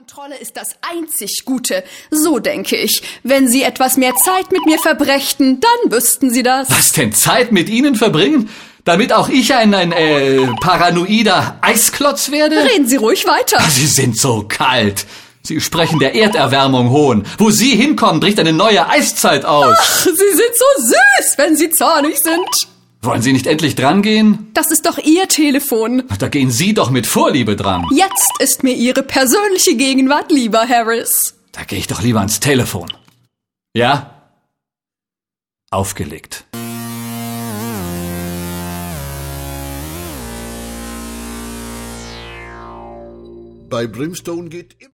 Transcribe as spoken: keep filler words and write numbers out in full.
Kontrolle ist das einzig Gute. So denke ich. Wenn Sie etwas mehr Zeit mit mir verbrächten, dann wüssten Sie das. Was denn, Zeit mit Ihnen verbringen? Damit auch ich ein, ein äh, paranoider Eisklotz werde? Reden Sie ruhig weiter. Sie sind so kalt. Sie sprechen der Erderwärmung hohn. Wo Sie hinkommen, bricht eine neue Eiszeit aus. Ach, Sie sind so süß, wenn Sie zornig sind. Wollen Sie nicht endlich drangehen? Das ist doch Ihr Telefon. Da gehen Sie doch mit Vorliebe dran. Jetzt ist mir Ihre persönliche Gegenwart lieber, Harris. Da gehe ich doch lieber ans Telefon. Ja? Aufgelegt. Bei Brimstone geht